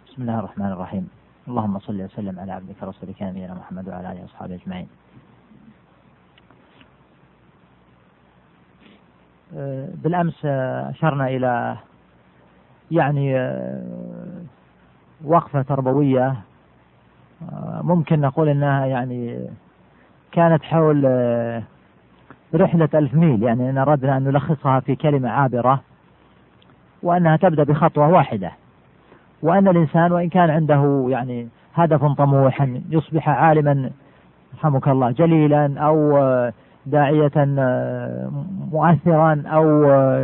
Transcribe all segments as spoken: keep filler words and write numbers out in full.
بسم الله الرحمن الرحيم. اللهم صل وسلم على عبدك ورسولك نبينا محمد وعلى آله وأصحابه أجمعين. بالأمس أشرنا إلى يعني وقفة تربوية ممكن نقول أنها يعني كانت حول رحلة ألف ميل، يعني أن أردنا أن نلخصها في كلمة عابرة، وأنها تبدأ بخطوة واحدة، وأن الإنسان وإن كان عنده يعني هدف طموح أن يصبح عالما رحمك الله جليلا أو داعية مؤثرا أو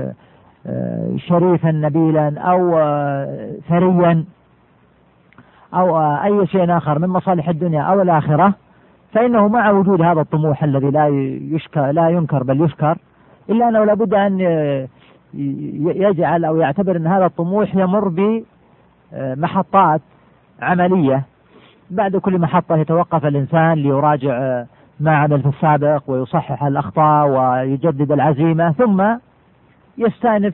شريفا نبيلا أو ثريا أو أي شيء آخر من مصالح الدنيا أو الآخرة، فإنه مع وجود هذا الطموح الذي لا يشكر لا ينكر بل يشكر، إلا أنه لابد أن يجعل أو يعتبر أن هذا الطموح يمر بمحطات عملية. بعد كل محطة يتوقف الإنسان ليراجع ما عمل في السابق ويصحح الأخطاء ويجدد العزيمة، ثم يستأنف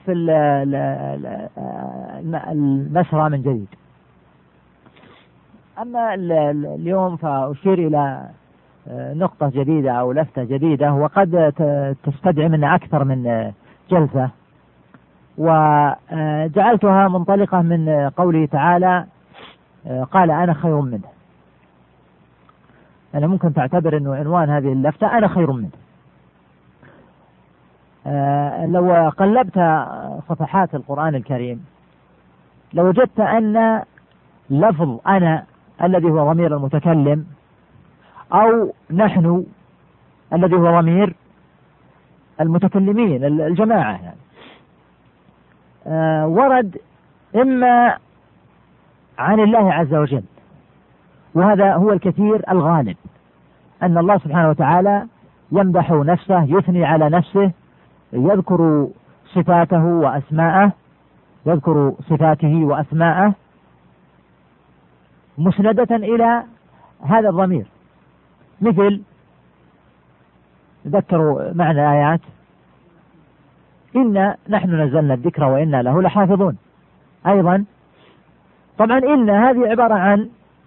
المسرى من جديد. أما اليوم فأشير إلى نقطة جديدة أو لفتة جديدة، وقد تستدعي منا أكثر من جلسة، وجعلتها منطلقة من قوله تعالى قال أنا خير منه. أنا ممكن تعتبر أنه عنوان هذه اللفتة أنا خير منه. لو قلبت صفحات القرآن الكريم لوجدت أن لفظ أنا الذي هو ضمير المتكلم أو نحن الذي هو ضمير المتكلمين الجماعة يعني ورد إما عن الله عز وجل، وهذا هو الكثير الغالب، أن الله سبحانه وتعالى يمدح نفسه، يثني على نفسه، يذكر صفاته وأسماءه يذكر صفاته وأسماءه مسندة إلى هذا الضمير. مثل ذكروا معنى آيات إنا نحن نزلنا الذكر وإنا له لحافظون. أيضا طبعا إن هذه عبارة عن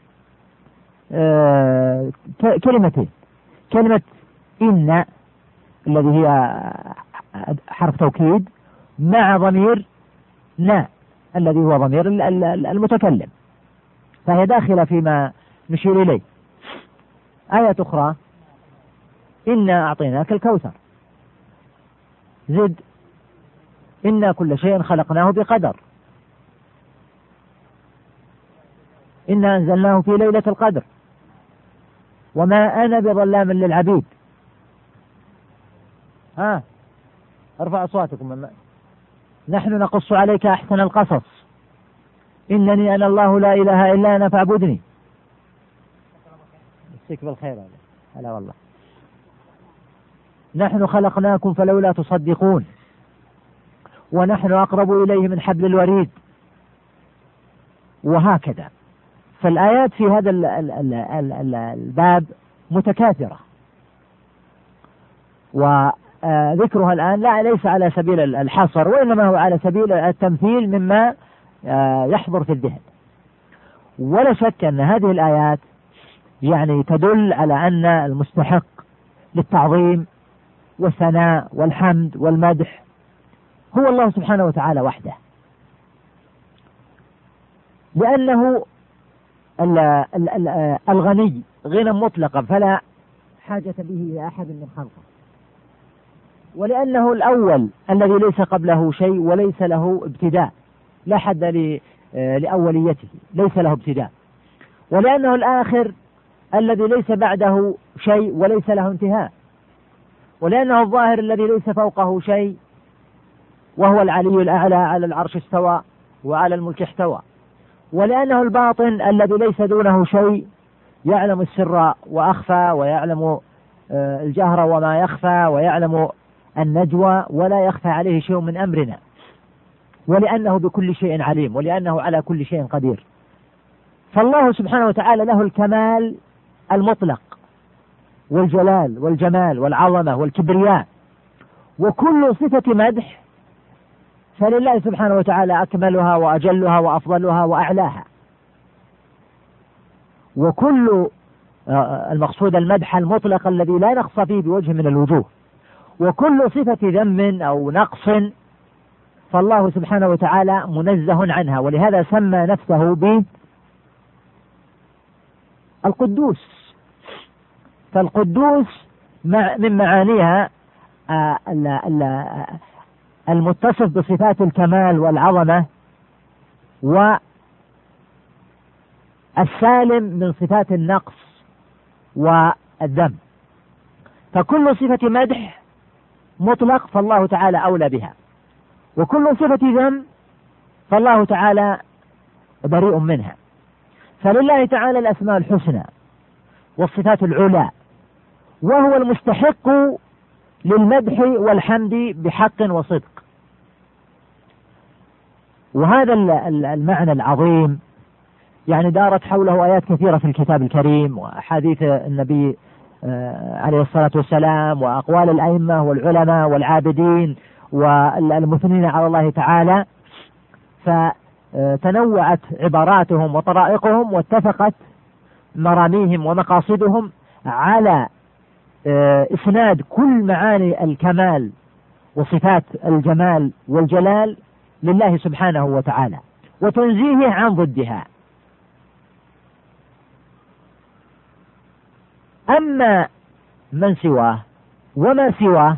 آه كلمتين، كلمة إن الذي هي حرف توكيد مع ضمير نا الذي هو ضمير المتكلم، فهي داخلة فيما نشير إليه. آية أخرى إنا أعطيناك الكوثر، زد إنا كل شيء خلقناه بقدر، إنا أنزلناه في ليلة القدر وما أنا بظلام للعبيد. ها ارفع أصواتكم. نحن نقص عليك أحسن القصص إنني أنا الله لا إله إلا أنا فاعبدني. مسيك بالخير. هلا والله. نحن خلقناكم فلولا تصدقون ونحن أقرب إليه من حبل الوريد، وهكذا. فالآيات في هذا الباب متكاثرة، وذكرها الآن لا ليس على سبيل الحصر، وإنما هو على سبيل التمثيل مما يحضر في الذهن. ولا شك أن هذه الآيات يعني تدل على أن المستحق للتعظيم والثناء والحمد والمدح هو الله سبحانه وتعالى وحده، لأنه الغني غنى مطلقا فلا حاجة به إلى أحد من خلقه، ولأنه الأول الذي ليس قبله شيء وليس له ابتداء، لا حد لأوليته، ليس له ابتداء، ولأنه الآخر الذي ليس بعده شيء وليس له انتهاء، ولأنه الظاهر الذي ليس فوقه شيء وهو العلي الأعلى على العرش استوى وعلى الملك احتوى، ولأنه الباطن الذي ليس دونه شيء يعلم السر وأخفى ويعلم الجهر وما يخفى ويعلم النجوى ولا يخفى عليه شيء من أمرنا، ولأنه بكل شيء عليم، ولأنه على كل شيء قدير. فالله سبحانه وتعالى له الكمال المطلق والجلال والجمال والعظمة والكبرياء، وكل صفة مدح فلله سبحانه وتعالى أكملها وأجلها وأفضلها وأعلاها. وكل المقصود المدح المطلق الذي لا نقص فيه بوجه من الوجوه، وكل صفة ذم أو نقص فالله سبحانه وتعالى منزه عنها، ولهذا سمى نفسه بالقدوس. فالقدوس من معانيها المتصف بصفات الكمال والعظمة، والسالم من صفات النقص والذم. فكل صفة مدح مطلق فالله تعالى أولى بها، وكل صفة ذم فالله تعالى بريء منها. فلله تعالى الأسماء الحسنى والصفات العلى، وهو المستحق للمدح والحمد بحق وصدق. وهذا المعنى العظيم يعني دارت حوله آيات كثيرة في الكتاب الكريم، وأحاديث النبي عليه الصلاة والسلام، وأقوال الأئمة والعلماء والعابدين والمثنين على الله تعالى، فتنوعت عباراتهم وطرائقهم، واتفقت مراميهم ومقاصدهم على إسناد كل معاني الكمال وصفات الجمال والجلال لله سبحانه وتعالى، وتنزيهه عن ضدها. أما من سواه وما سواه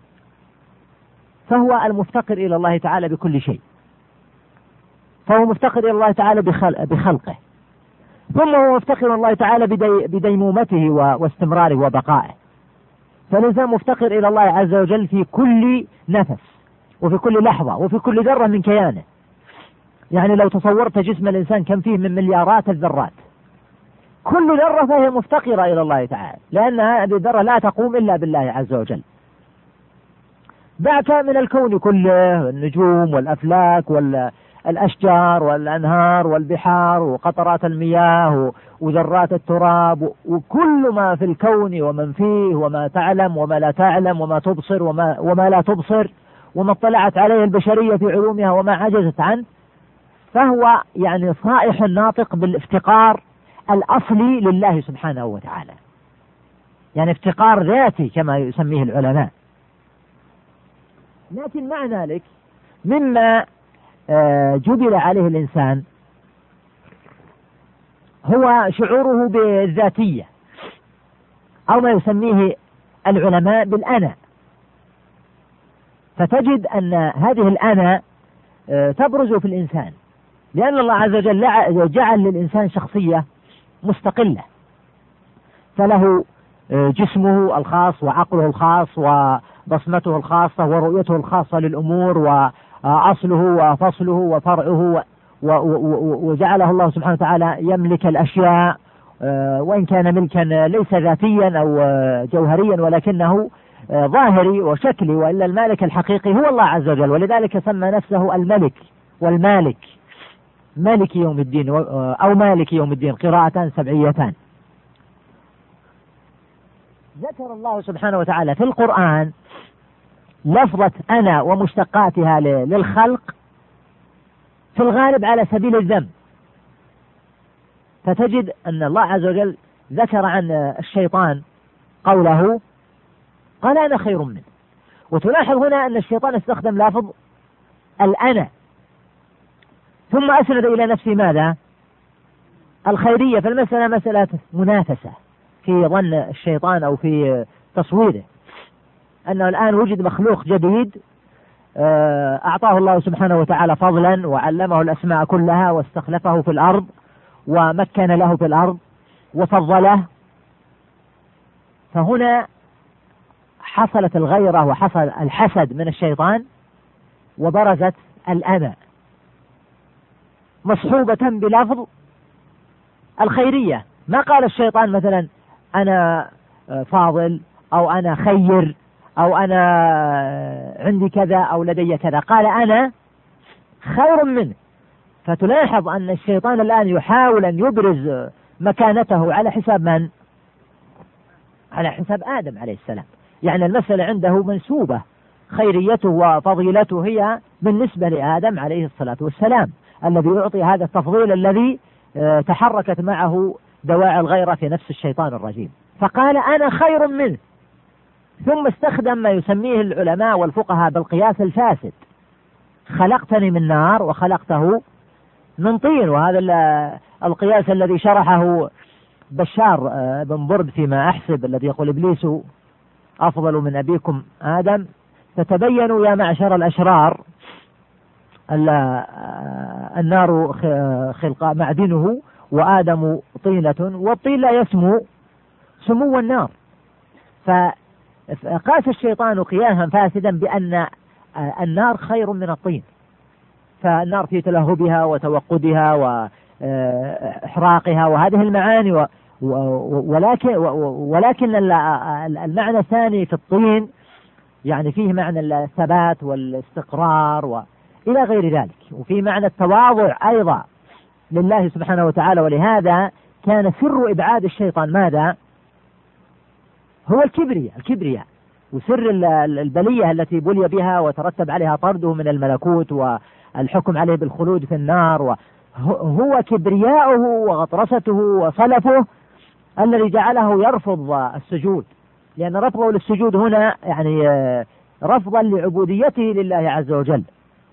فهو المفتقر إلى الله تعالى بكل شيء، فهو مفتقر إلى الله تعالى بخلقه، ثم هو مفتقر إلى الله تعالى بديمومته واستمراره وبقائه. فالإنسان مفتقر إلى الله عز وجل في كل نفس، وفي كل لحظة، وفي كل ذرة من كيانه. يعني لو تصورت جسم الإنسان كم فيه من مليارات الذرات، كل ذرة فهي مفتقرة إلى الله تعالى، لأن هذه الذرة لا تقوم إلا بالله عز وجل. دعك من الكون كله، النجوم والأفلاك والأشجار والأنهار والبحار وقطرات المياه وذرات التراب، وكل ما في الكون ومن فيه، وما تعلم وما لا تعلم، وما تبصر وما, وما لا تبصر، وما اطلعت عليه البشرية في علومها وما عجزت عنه. فهو يعني صائح ناطق بالافتقار الأصلي لله سبحانه وتعالى، يعني افتقار ذاتي كما يسميه العلماء. لكن مع ذلك مما جبل عليه الإنسان هو شعوره بالذاتية، أو ما يسميه العلماء بالأنا. فتجد أن هذه الأنا تبرز في الإنسان، لأن الله عز وجل جعل للإنسان شخصية مستقلة، فله جسمه الخاص وعقله الخاص وبصمته الخاصة ورؤيته الخاصة للأمور وأصله وفصله وفرعه، وجعله الله سبحانه وتعالى يملك الأشياء، وإن كان ملكا ليس ذاتيا أو جوهريا ولكنه ظاهري وشكلي، وإلا المالك الحقيقي هو الله عز وجل. ولذلك سمى نفسه الملك والمالك، مالك يوم الدين أو مالك يوم الدين، قراءتان سبعيتان. ذكر الله سبحانه وتعالى في القرآن لفظة أنا ومشتقاتها للخلق في الغالب على سبيل الذم. فتجد أن الله عز وجل ذكر عن الشيطان قوله قال أنا خير منه، وتلاحظ هنا أن الشيطان استخدم لفظ الأنا، ثم أسند إلى نفسه ماذا؟ الخيرية. فالمسألة مسألة منافسة في ظن الشيطان أو في تصويره، أنه الآن وجد مخلوق جديد أعطاه الله سبحانه وتعالى فضلا وعلمه الأسماء كلها واستخلفه في الأرض ومكن له في الأرض وفضله. فهنا حصلت الغيرة وحصل الحسد من الشيطان، وبرزت الأنا مصحوبة بلفظ الخيرية. ما قال الشيطان مثلا أنا فاضل أو أنا خير أو أنا عندي كذا أو لدي كذا، قال أنا خير منه. فتلاحظ أن الشيطان الآن يحاول أن يبرز مكانته على حساب من؟ على حساب آدم عليه السلام. يعني المسألة عنده منسوبة، خيريته وفضيلته هي بالنسبة لآدم عليه الصلاة والسلام، الذي يعطي هذا التفضيل الذي تحركت معه دواعي الغيرة في نفس الشيطان الرجيم، فقال أنا خير منه، ثم استخدم ما يسميه العلماء والفقهاء بالقياس الفاسد، خلقتني من نار وخلقته من طين. وهذا القياس الذي شرحه بشار بن برد فيما أحسب، الذي يقول إبليس أفضل من أبيكم آدم، فتبينوا يا معشر الأشرار النار خلق معدنه وآدم طينة، والطين لا يسمو سمو النار. فقاس الشيطان قياسا فاسدا بأن النار خير من الطين، فالنار في تلهبها وتوقدها وإحراقها وهذه المعاني، ولكن ولكن المعنى الثاني في الطين يعني فيه معنى الثبات والاستقرار وإلى غير ذلك، وفي معنى التواضع أيضا لله سبحانه وتعالى. ولهذا كان سر إبعاد الشيطان ماذا؟ هو الكبرياء الكبرياء وسر البلية التي بلي بها وترتب عليها طرده من الملكوت والحكم عليه بالخلود في النار، هو كبرياؤه وغطرسته وصلفه الذي جعله يرفض السجود، لأن رفضه للسجود هنا يعني رفضا لعبوديته لله عز وجل.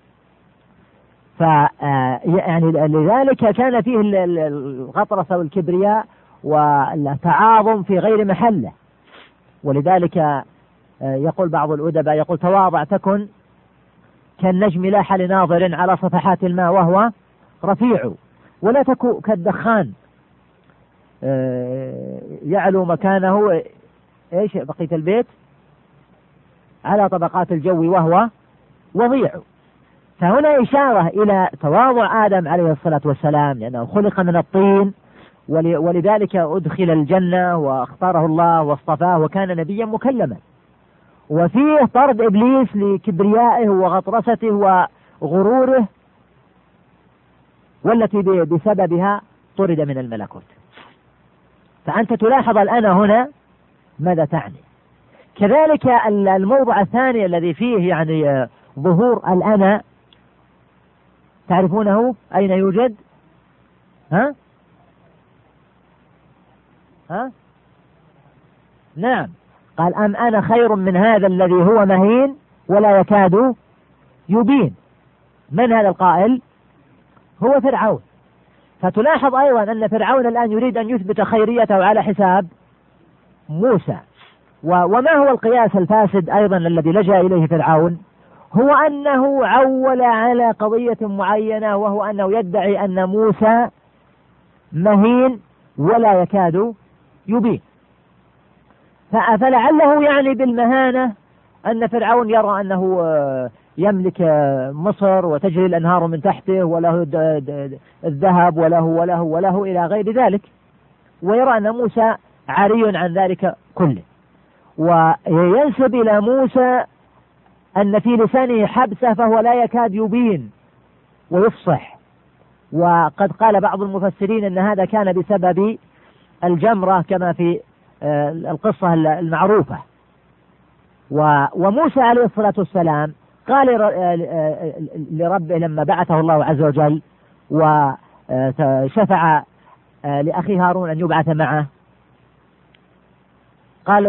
ف يعني لذلك كان فيه الغطرسة والكبرياء والتعاظم في غير محله. ولذلك يقول بعض الأدباء يقول تواضع تكن كالنجم لاح لناظر على صفحات الماء وهو رفيع، ولا تكن كالدخان يعلو مكانه ايش بقية البيت على طبقات الجو وهو وضيع. فهنا إشارة إلى تواضع آدم عليه الصلاة والسلام، لأنه خلق من الطين، ولذلك أدخل الجنة واختاره الله واصطفاه وكان نبيا مكلما. وفيه طرد إبليس لكبريائه وغطرسته وغروره، والتي بسببها طرد من الملكوت. فأنت تلاحظ الآن هنا ماذا تعني. كذلك الموضع الثاني الذي فيه يعني ظهور الأنا، تعرفونه أين يوجد؟ ها؟ ها؟ نعم، قال أم أنا خير من هذا الذي هو مهين ولا يكاد يبين. من هذا القائل؟ هو فرعون. فتلاحظ أيضا أن فرعون الآن يريد أن يثبت خيريته على حساب موسى. وما هو القياس الفاسد أيضا الذي لجأ إليه فرعون؟ هو أنه عول على قضية معينة، وهو أنه يدعي أن موسى مهين ولا يكاد يبين. فلعله يعني بالمهانة أن فرعون يرى أنه يملك مصر وتجري الأنهار من تحته وله الذهب وله وله وله إلى غير ذلك، ويرى أن موسى عاري عن ذلك كله. وينسب إلى موسى أن في لسانه حبسة فهو لا يكاد يبين ويفصح. وقد قال بعض المفسرين أن هذا كان بسبب الجمرة كما في القصة المعروفة. وموسى عليه الصلاة والسلام قال لربه لما بعثه الله عز وجل وشفع لأخي هارون أن يبعث معه، قال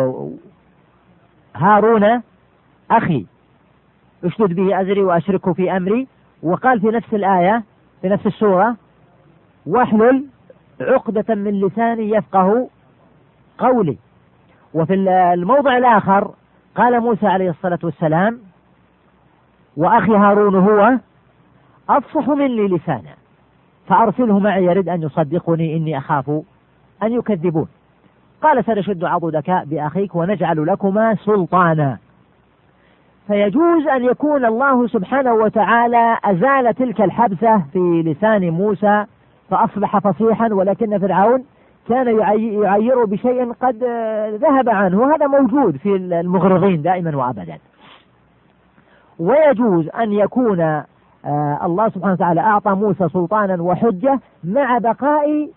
هارون أخي اشدد به أزري وأشركه في أمري. وقال في نفس الآية في نفس السورة واحلل عقدة من لساني يفقه قولي. وفي الموضع الآخر قال موسى عليه الصلاة والسلام وأخي هارون هو أفصح مني لسانا فأرسله معي يرد أن يصدقني إني أخاف أن يكذبون. قال سنشد عضدك بأخيك ونجعل لكما سلطانا. فيجوز أن يكون الله سبحانه وتعالى أزال تلك الحبسة في لسان موسى فأصبح فصيحا، ولكن فرعون كان يعيره بشيء قد ذهب عنه، وهذا موجود في المغرضين دائما وأبدا. ويجوز أن يكون الله سبحانه وتعالى أعطى موسى سلطانا وحجة مع بقاء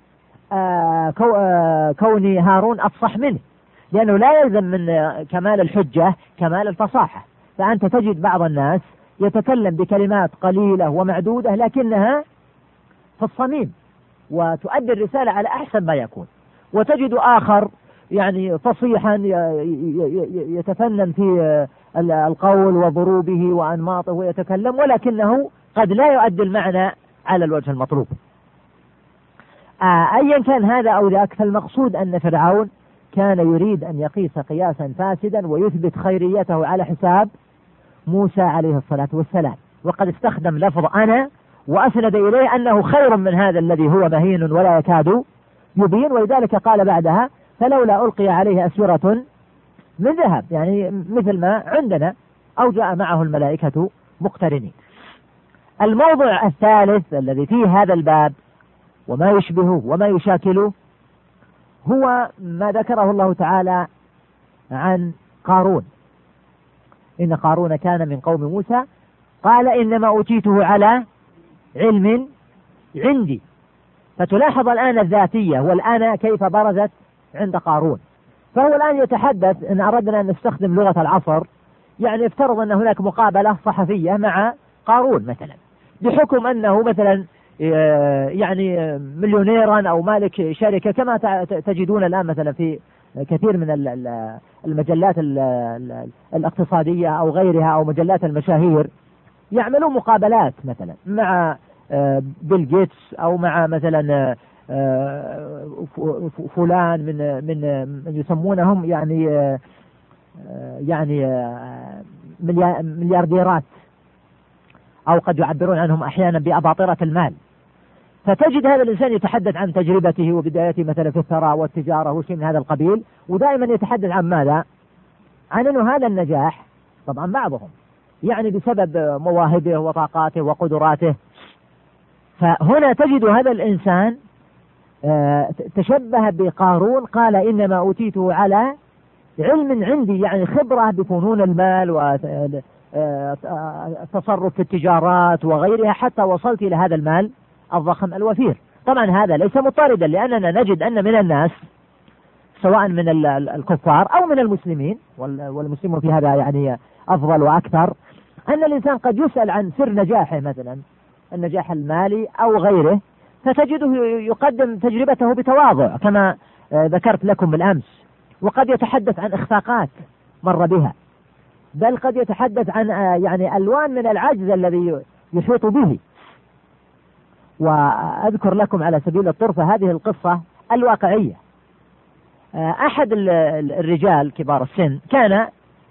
كون هارون أفصح منه، لأنه لا يلزم من كمال الحجة كمال الفصاحة. فأنت تجد بعض الناس يتكلم بكلمات قليلة ومعدودة لكنها في الصميم وتؤدي الرسالة على أحسن ما يكون. وتجد آخر يعني فصيحا يتفنن في القول وضروبه وأنماطه ويتكلم، ولكنه قد لا يؤدي المعنى على الوجه المطلوب. أيا كان هذا أو ذاك، فالمقصود أن فرعون كان يريد أن يقيس قياسا فاسدا ويثبت خيريته على حساب موسى عليه الصلاة والسلام، وقد استخدم لفظ أنا وأسند إليه أنه خير من هذا الذي هو مهين ولا يكاد يبين. ولذلك قال بعدها فلولا ألقي عليه أسورة من ذهب، يعني مثل ما عندنا، أو جاء معه الملائكة مقترنين. الموضع الثالث الذي فيه هذا الباب وما يشبهه وما يشاكله هو ما ذكره الله تعالى عن قارون. إن قارون كان من قوم موسى قال إنما أوتيته على علم عندي. فتلاحظ الآن الذاتية والآن كيف برزت عند قارون. فهو الآن يتحدث، إن أردنا أن نستخدم لغة العصر، يعني افترض أن هناك مقابلة صحفية مع قارون مثلا، بحكم أنه مثلا يعني مليونيرا أو مالك شركة، كما تجدون الآن مثلا في كثير من المجلات الاقتصادية أو غيرها أو مجلات المشاهير، يعملون مقابلات مثلا مع بيل جيتس أو مع مثلا فلان من من يسمونهم يعني يعني مليارديرات، أو قد يعبرون عنهم أحيانا بأباطرة المال. فتجد هذا الإنسان يتحدث عن تجربته وبدايته مثلا في الثراء والتجارة وشيء من هذا القبيل، ودائما يتحدث عن ماذا؟ عن أنه هذا النجاح طبعا بعضهم يعني بسبب مواهبه وطاقاته وقدراته. فهنا تجد هذا الإنسان تشبه بقارون، قال إنما أوتيته على علم عندي، يعني خبرة بفنون المال والتصرف في التجارات وغيرها، حتى وصلت إلى هذا المال الضخم الوفير. طبعا هذا ليس مطاردا، لأننا نجد أن من الناس سواء من الكفار أو من المسلمين، والمسلمون في هذا يعني أفضل وأكثر، أن الإنسان قد يسأل عن سر نجاحه مثلا النجاح المالي أو غيره، فتجده يقدم تجربته بتواضع كما ذكرت لكم بالأمس، وقد يتحدث عن إخفاقات مر بها، بل قد يتحدث عن يعني ألوان من العجز الذي يحيط به. وأذكر لكم على سبيل الطرفة هذه القصة الواقعية. أحد الرجال كبار السن كان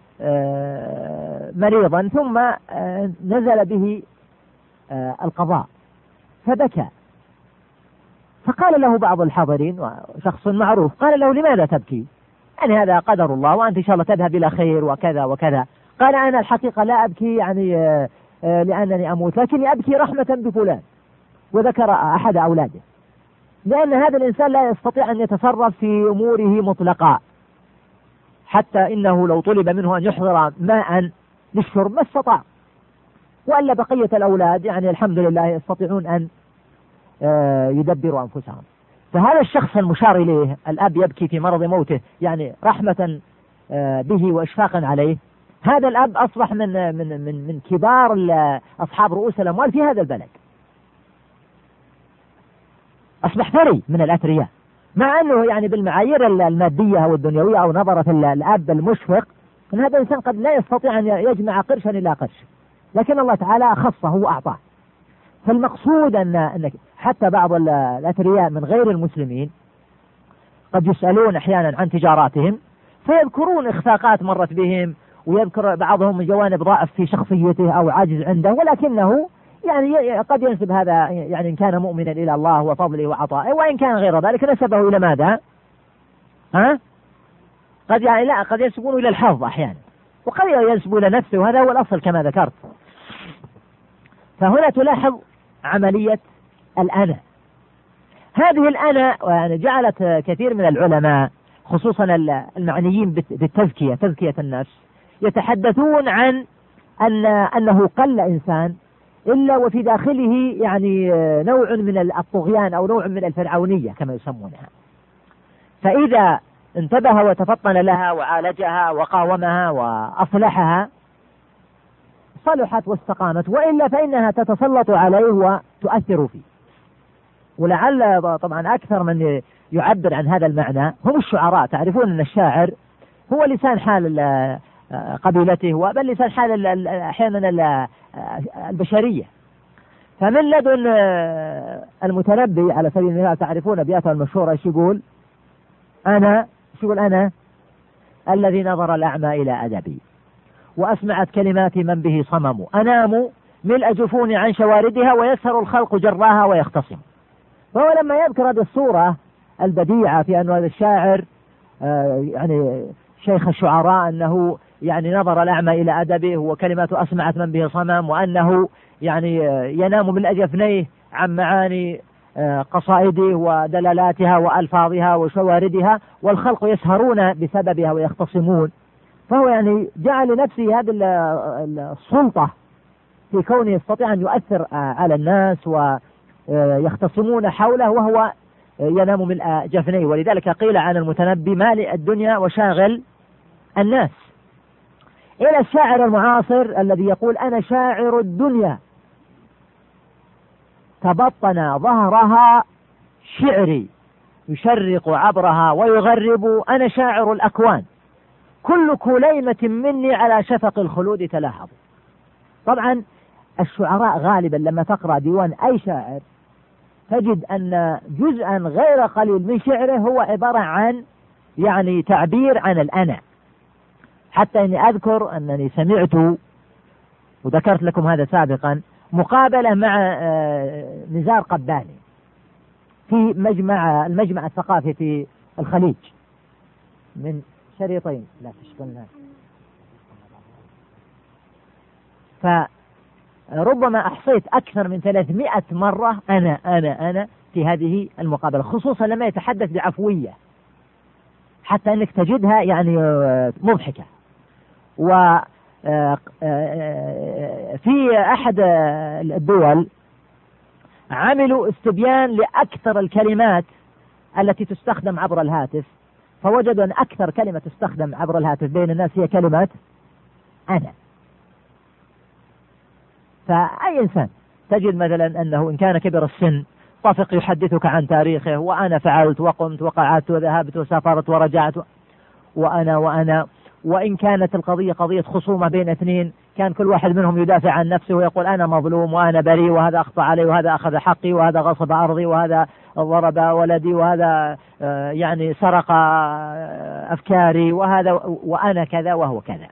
مريضا، ثم نزل به القضاء فبكى، فقال له بعض الحاضرين وشخص معروف، قال له لماذا تبكي؟ يعني هذا قدر الله وأنت إن شاء الله تذهب إلى خير وكذا وكذا. قال أنا الحقيقة لا أبكي يعني لأنني أموت، لكني أبكي رحمة بفلان، وذكر أحد أولاده، لأن هذا الإنسان لا يستطيع أن يتصرف في أموره مطلقا، حتى إنه لو طلب منه أن يحضر ماء للشرب ما استطاع، وألا بقية الأولاد يعني الحمد لله يستطيعون أن يدبروا أنفسهم. فهذا الشخص المشار إليه الأب يبكي في مرض موته يعني رحمة به وإشفاقا عليه، هذا الأب أصبح من من من من كبار أصحاب رؤوس الأموال في هذا البلد، أصبح ثري من الأثرياء، مع أنه يعني بالمعايير المادية أو الدنيوية أو نظرة الأب المشفق أن هذا الإنسان قد لا يستطيع أن يجمع قرشا إلى قرش، لكن الله تعالى خصه وأعطاه. فالمقصود أن حتى بعض الأثرياء من غير المسلمين قد يسألون أحيانا عن تجاراتهم فيذكرون إخفاقات مرت بهم، ويذكر بعضهم من جوانب ضعف في شخصيته أو عجز عنده، ولكنه يعني قد ينسب هذا يعني إن كان مؤمنا إلى الله وفضله وعطائه، وإن كان غير ذلك نسبه إلى ماذا؟ ها؟ قد يعني لا قد ينسبونه إلى الحظ أحيانا، وقد ينسبوا إلى نفسه، وهذا هو الأصل كما ذكرت. فهنا تلاحظ عملية الأنا. هذه الأنا يعني جعلت كثير من العلماء خصوصا المعنيين بالتزكية تزكية النفس يتحدثون عن أن أنه قل إنسان إلا وفي داخله يعني نوع من الطغيان أو نوع من الفرعونية كما يسمونها، فإذا انتبه وتفطن لها وعالجها وقاومها وأصلحها صلحت واستقامت، وإلا فإنها تتسلط عليه وتؤثر فيه. ولعل طبعا أكثر من يعبر عن هذا المعنى هم الشعراء. تعرفون أن الشاعر هو لسان حال قبيلته، وبل لسان حال أحيانا البشرية. فمن لدن المتنبي على سبيل المثال تعرفون أبياته المشهورة ايش يقول؟ أنا ايش يقول؟ أنا الذي نظر الأعمى إلى أدبي وأسمعت كلماتي من به صمم، أنام ملء جفوني عن شواردها ويسهر الخلق جراها ويختصم. فهو لما يذكر هذه الصورة البديعة في أن هذا الشاعر آه يعني شيخ الشعراء أنه يعني نظر الأعمى إلى أدبه وكلماته أسمعت من به صمم، وأنه يعني ينام من أجفنيه عن معاني قصائده ودلالاتها وألفاظها وشواردها، والخلق يسهرون بسببها ويختصمون. فهو يعني جعل لنفسه هذه السلطة في كونه يستطيع أن يؤثر على الناس ويختصمون حوله وهو ينام من جفنيه. ولذلك قيل عن المتنبي مالئ الدنيا وشاغل الناس. إلى الشاعر المعاصر الذي يقول أنا شاعر الدنيا تبطن ظهرها شعري يشرق عبرها ويغرب، أنا شاعر الأكوان كل كليمة مني على شفق الخلود تلاحظ. طبعا الشعراء غالبا لما تقرأ ديوان أي شاعر تجد أن جزءا غير قليل من شعره هو عبارة عن يعني تعبير عن الأنا. حتى أني أذكر أنني سمعت وذكرت لكم هذا سابقا مقابلة مع نزار قباني في مجمع المجمع الثقافي في الخليج من شريطين لا تشغلنا. فربما أحصيت أكثر من ثلاثمائة مرة أنا أنا أنا في هذه المقابلة، خصوصا لما يتحدث بعفوية حتى أنك تجدها يعني مضحكة. و في أحد الدول عملوا استبيان لأكثر الكلمات التي تستخدم عبر الهاتف، فوجدوا أن أكثر كلمة تستخدم عبر الهاتف بين الناس هي كلمة أنا. فأي إنسان تجد مثلا أنه إن كان كبر السن طفق يحدثك عن تاريخه، وأنا فعلت وقمت وقعدت وذهبت وسافرت ورجعت وأنا وأنا. وإن كانت القضية قضية خصومة بين اثنين كان كل واحد منهم يدافع عن نفسه ويقول أنا مظلوم وأنا بريء وهذا أخطأ علي وهذا أخذ حقي وهذا غصب أرضي وهذا ضرب ولدي وهذا يعني سرق أفكاري وهذا وأنا كذا وهو كذا.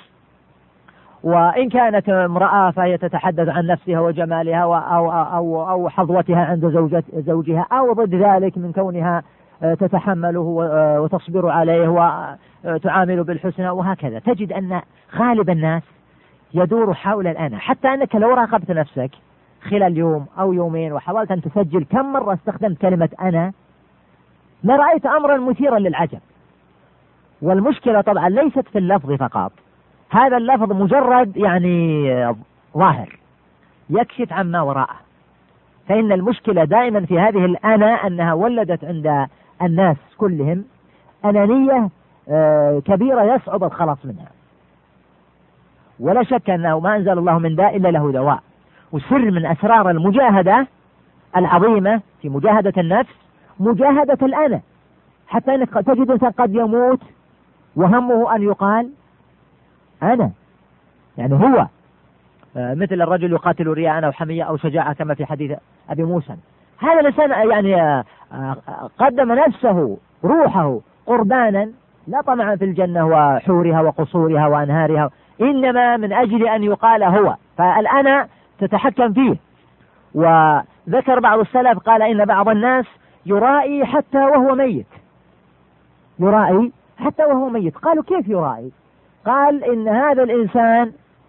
وإن كانت امرأة فهي تتحدث عن نفسها وجمالها أو, أو, أو حظوتها عند زوجة زوجها أو ضد ذلك من كونها تتحمله وتصبر عليه وتعامل بالحسنى وهكذا. تجد أن غالب الناس يدور حول الأنا، حتى أنك لو راقبت نفسك خلال يوم أو يومين وحاولت أن تسجل كم مرة استخدمت كلمة أنا لرأيت أمرا مثيرا للعجب. والمشكلة طبعا ليست في اللفظ فقط، هذا اللفظ مجرد يعني ظاهر يكشف عما وراءه. فإن المشكلة دائما في هذه الأنا أنها ولدت عند الناس كلهم أنانية كبيرة يصعب الخلاص منها. ولا شك أنه ما أنزل الله من داء إلا له دواء. وسر من أسرار المجاهدة العظيمة في مجاهدة النفس مجاهدة الأنا، حتى أنك تجد إنسان قد يموت وهمه أن يقال أنا، يعني هو مثل الرجل يقاتل رياء أو حمية أو شجاعة كما في حديث أبي موسى. هذا الإنسان يعني قدم نفسه روحه قربانا لا طمعا في الجنة وحورها وقصورها وأنهارها، إنما من أجل أن يقال هو. فالأنا تتحكم فيه. وذكر بعض السلف قال إن بعض الناس يرائي حتى وهو ميت، يرائي حتى وهو ميت. قالوا كيف يرائي؟ قال إن هذا الإنسان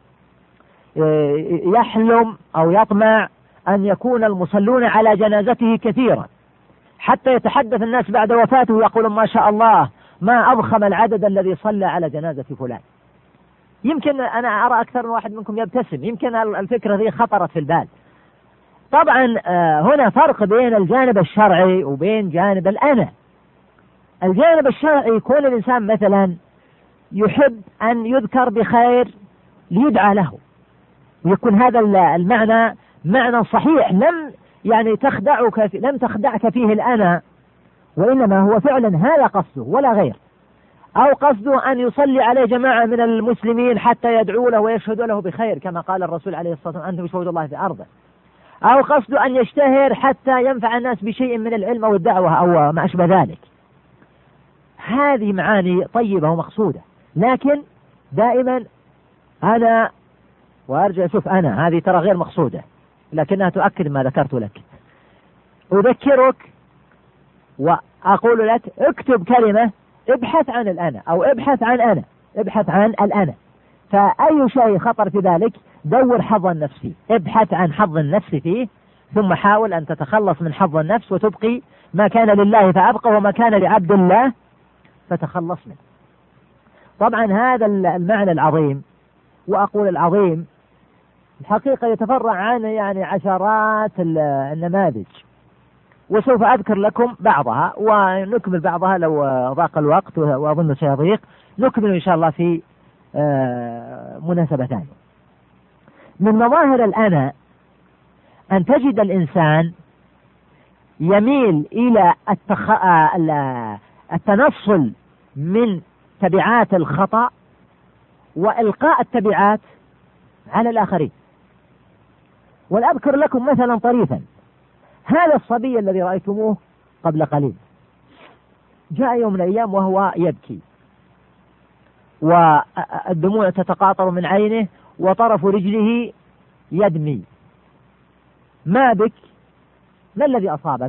يحلم أو يطمع أن يكون المصلون على جنازته كثيرا حتى يتحدث الناس بعد وفاته ويقولون ما شاء الله ما أضخم العدد الذي صلى على جنازة فلان. يمكن أنا أرى أكثر من واحد منكم يبتسم، يمكن الفكرة ذي خطرت في البال. طبعا هنا فرق بين الجانب الشرعي وبين جانب الأنا. الجانب الشرعي يكون الإنسان مثلا يحب أن يذكر بخير ليدعى له، ويكون هذا المعنى معنى صحيح لم يعني تخدعك في لم تخدعك فيه الأنا، وإنما هو فعلا هذا قصده ولا غير، أو قصده أن يصلي عليه جماعة من المسلمين حتى يدعوا له ويشهدوا له بخير كما قال الرسول عليه الصلاة والسلام أنتم شهود الله في أرضه، أو قصده أن يشتهر حتى ينفع الناس بشيء من العلم أو الدعوة أو ما أشبه ذلك. هذه معاني طيبة ومقصودة، لكن دائما أنا وأرجع أشوف أنا هذه ترى غير مقصودة، لكنها تؤكد ما ذكرت لك. أذكرك وأقول لك اكتب كلمة ابحث عن الأنا أو ابحث عن أنا، ابحث عن الأنا، فأي شيء خطر في ذلك دور حظ النفس فيه، ابحث عن حظ النفس فيه، ثم حاول أن تتخلص من حظ النفس وتبقي ما كان لله فأبقى وما كان لعبد الله فتخلص منه. طبعا هذا المعنى العظيم، وأقول العظيم الحقيقة يتفرع عن يعني عشرات النماذج، وسوف أذكر لكم بعضها ونكمل بعضها لو ضاق الوقت، وأظن سيضيق نكمل إن شاء الله في مناسبة ثانية. من مظاهر الأنا أن تجد الإنسان يميل إلى التخ... التنصل من تبعات الخطأ وإلقاء التبعات على الآخرين. وأذكر لكم مثلا طريفا، هذا الصبي الذي رأيتموه قبل قليل جاء يوم من الأيام وهو يبكي والدموع تتقاطر من عينه وطرف رجله يدمي. ما بك؟ ما الذي أصابك؟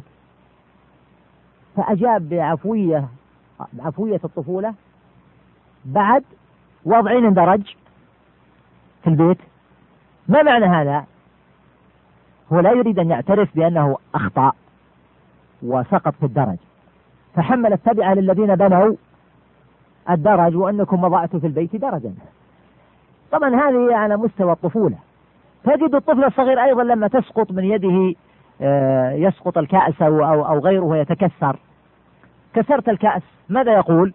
فأجاب بعفوية بعفوية الطفولة بعد وضع اندرج في البيت. ما معنى هذا؟ هو لا يريد أن يعترف بأنه أخطأ وسقط في الدرج، فحمل التبعة للذين بنوا الدرج وأنكم وضعتوا في البيت درجا. طبعا هذه على مستوى الطفولة. تجد الطفل الصغير أيضا لما تسقط من يده يسقط الكأس أو, أو غيره ويتكسر، كسرت الكأس ماذا يقول؟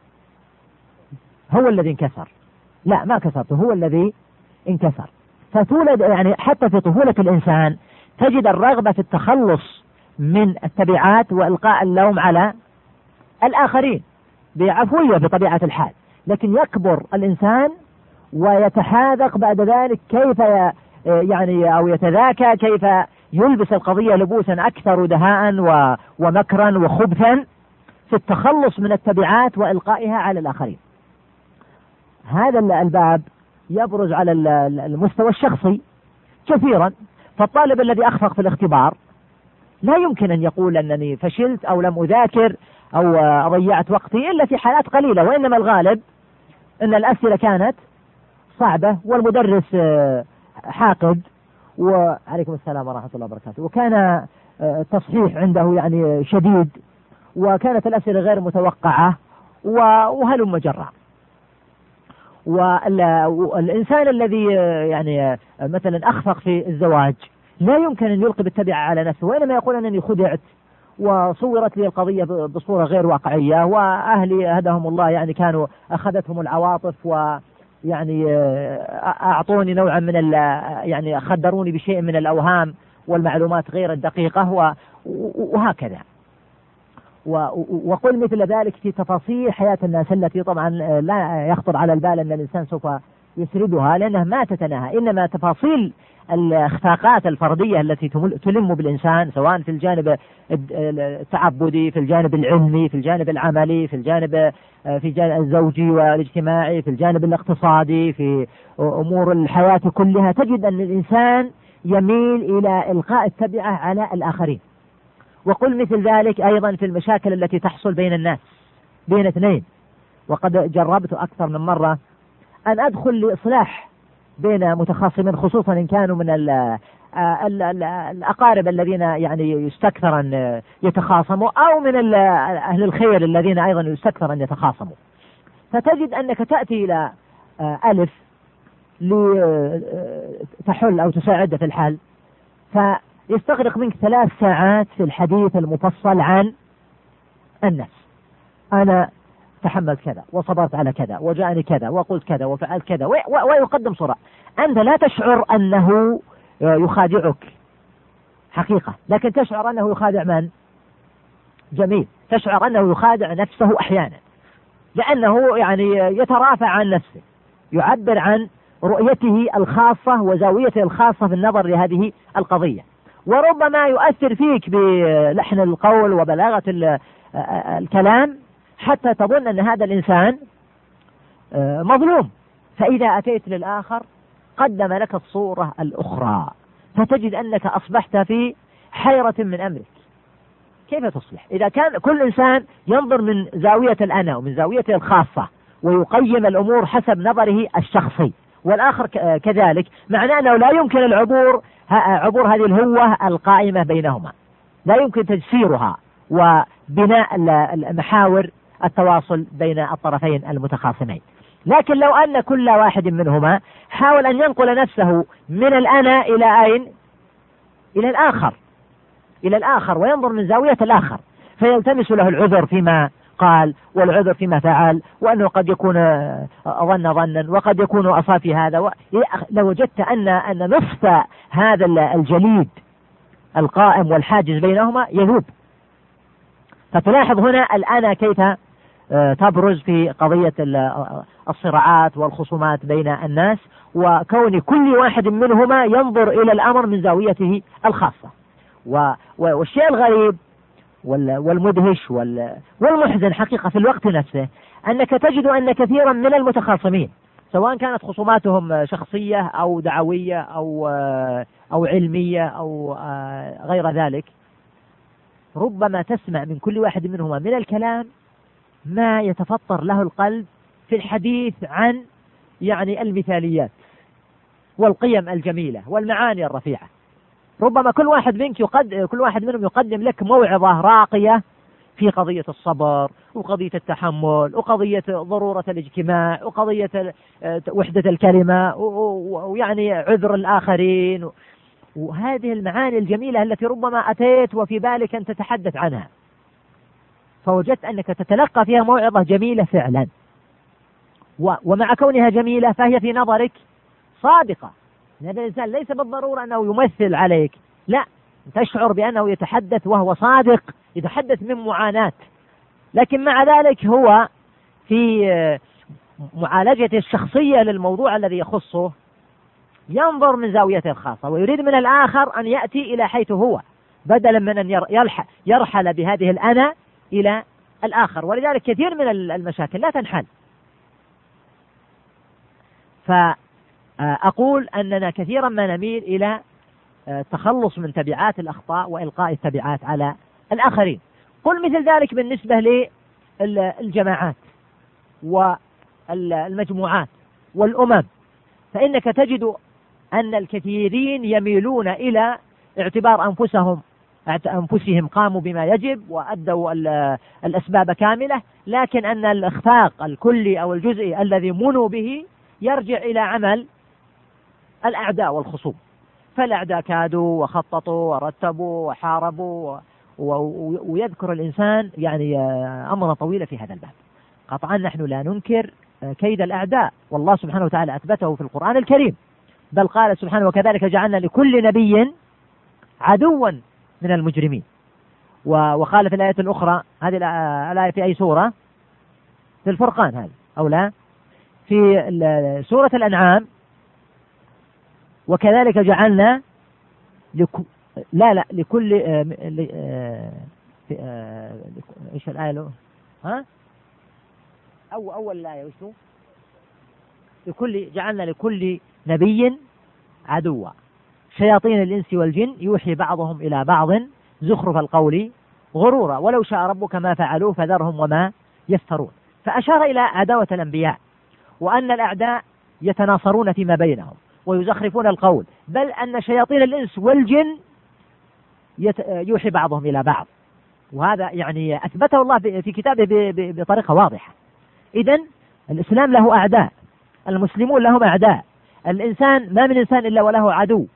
هو الذي انكسر. لا، ما كسرته، هو الذي انكسر. فتولد يعني حتى في طفولة الإنسان تجد الرغبة في التخلص من التبعات وإلقاء اللوم على الآخرين بعفوية بطبيعة الحال، لكن يكبر الإنسان ويتحاذق بعد ذلك كيف يعني أو يتذاكى كيف يلبس القضية لبوسا أكثر دهاء ومكرا وخبثا في التخلص من التبعات وإلقائها على الآخرين. هذا الباب يبرز على المستوى الشخصي كثيرا. فالطالب الذي أخفق في الاختبار لا يمكن أن يقول أنني فشلت أو لم أذاكر أو ضيعت وقتي إلا في حالات قليلة، وإنما الغالب أن الأسئلة كانت صعبة والمدرس حاقد وعليكم السلام ورحمة الله وبركاته، وكان التصحيح عنده يعني شديد، وكانت الأسئلة غير متوقعة وهلم جرا. والإنسان الذي يعني مثلا أخفق في الزواج لا يمكن أن يلقي بالتبعة على نفسه، وإنما يقول أنني خدعت وصورت لي القضية بصورة غير واقعية، وأهلي هداهم الله يعني كانوا أخذتهم العواطف ويعني أعطوني نوعا من يعني خدروني بشيء من الأوهام والمعلومات غير الدقيقة وهكذا. وقل مثل ذلك في تفاصيل حياة الناس التي طبعا لا يخطر على البال أن الإنسان سوف يسردها لأنها ما تتناهى، إنما تفاصيل الإخفاقات الفردية التي تلم بالإنسان سواء في الجانب التعبدي، في الجانب العلمي، في الجانب العملي، في الجانب في الجانب الزوجي والاجتماعي، في الجانب الاقتصادي، في أمور الحياة كلها، تجد أن الإنسان يميل إلى إلقاء التبعة على الآخرين. وقل مثل ذلك أيضا في المشاكل التي تحصل بين الناس بين اثنين، وقد جربت أكثر من مرة أن أدخل لإصلاح بين متخاصمين، خصوصا إن كانوا من ال ال ال الأقارب الذين يعني يستكثر أن يتخاصموا، أو من أهل الخير الذين أيضا يستكثر أن يتخاصموا. فتجد أنك تأتي إلى ألف لتحل أو تساعد في الحل، فيستغرق منك ثلاث ساعات في الحديث المفصل عن النفس. أنا تحملت كذا وصبرت على كذا وجاءني كذا وقلت كذا وفعلت كذا، ويقدم صورة. أنت لا تشعر أنه يخادعك، حقيقة، لكن تشعر أنه يخادع من؟ جميل، تشعر أنه يخادع نفسه أحيانا، لأنه يعني يترافع عن نفسه، يعبر عن رؤيته الخاصة وزاويته الخاصة في النظر لهذه القضية، وربما يؤثر فيك بلحن القول وبلاغة الكلام حتى تظن أن هذا الإنسان مظلوم، فإذا أتيت للآخر قدم لك الصورة الأخرى، فتجد أنك أصبحت في حيرة من أمرك. كيف تصلح إذا كان كل إنسان ينظر من زاوية الأنا ومن زاويته الخاصة ويقيم الأمور حسب نظره الشخصي، والآخر كذلك، معناه أنه لا يمكن العبور عبور هذه الهوة القائمة بينهما، لا يمكن تجسيرها وبناء محاور التواصل بين الطرفين المتخاصمين. لكن لو أن كل واحد منهما حاول أن ينقل نفسه من الأنا إلى أين؟ إلى الآخر، إلى الآخر، وينظر من زاوية الآخر، فيلتمس له العذر فيما قال والعذر فيما فعل، وأنه قد يكون ظن ظنا وقد يكون أصاب في هذا، لوجدت أن أن نصف هذا الجليد القائم والحاجز بينهما يذوب. فتلاحظ هنا الآن كيف تبرز في قضية الصراعات والخصومات بين الناس، وكون كل واحد منهما ينظر إلى الأمر من زاويته الخاصة. والشيء الغريب والمدهش والمحزن حقيقة في الوقت نفسه أنك تجد أن كثيرا من المتخاصمين، سواء كانت خصوماتهم شخصية أو دعوية أو أو علمية أو غير ذلك، ربما تسمع من كل واحد منهما من الكلام ما يتفطر له القلب في الحديث عن يعني المثاليات والقيم الجميلة والمعاني الرفيعة. ربما كل واحد منك يقدم كل واحد منهم يقدم لك موعظة راقية في قضية الصبر وقضية التحمل وقضية ضرورة الاجتماع وقضية وحدة الكلمة ويعني عذر الآخرين، وهذه المعاني الجميلة التي ربما أتيت وفي بالك أن تتحدث عنها، فوجدت أنك تتلقى فيها موعظة جميلة فعلا، ومع كونها جميلة فهي في نظرك صادقة. هذا الإنسان ليس بالضرورة أنه يمثل عليك، لا، تشعر بأنه يتحدث وهو صادق، يتحدث من معاناة، لكن مع ذلك هو في معالجة الشخصية للموضوع الذي يخصه ينظر من زاويته الخاصة، ويريد من الآخر أن يأتي إلى حيث هو، بدلا من أن يرحل بهذه الأنا إلى الآخر. ولذلك كثير من المشاكل لا تنحل. فأقول أننا كثيرا ما نميل إلى التخلص من تبعات الأخطاء وإلقاء التبعات على الآخرين. قل مثل ذلك بالنسبة للجماعات والمجموعات والأمم، فإنك تجد أن الكثيرين يميلون إلى اعتبار أنفسهم أنفسهم قاموا بما يجب وأدوا الأسباب كاملة، لكن أن الإخفاق الكلي أو الجزئي الذي منوا به يرجع إلى عمل الأعداء والخصوم. فالأعداء كادوا وخططوا ورتبوا وحاربوا، ويذكر الإنسان يعني أمر طويل في هذا الباب. قطعا نحن لا ننكر كيد الأعداء، والله سبحانه وتعالى أثبته في القرآن الكريم، بل قال سبحانه وكذلك جعلنا لكل نبي عدوا من المجرمين. وقال في الآية الأخرى، هذه الآية في أي سورة؟ في الفرقان هذه أو لا؟ في سورة الأنعام، وكذلك جعلنا لك... لا لا لكل ايش الآية له؟ ها أو أول الآية وشو؟ لكل جعلنا لكل نبي عدوا شياطين الإنس والجن يوحي بعضهم إلى بعض زخرف القول غرورا ولو شاء ربك ما فعلوه فذرهم وما يفترون. فأشار إلى عداوة الأنبياء، وأن الأعداء يتناصرون فيما بينهم ويزخرفون القول، بل أن شياطين الإنس والجن يوحي بعضهم إلى بعض، وهذا يعني أثبته الله في كتابه بطريقة واضحة. إذن الإسلام له أعداء، المسلمون لهم أعداء، الإنسان ما من إنسان إلا وله عدو.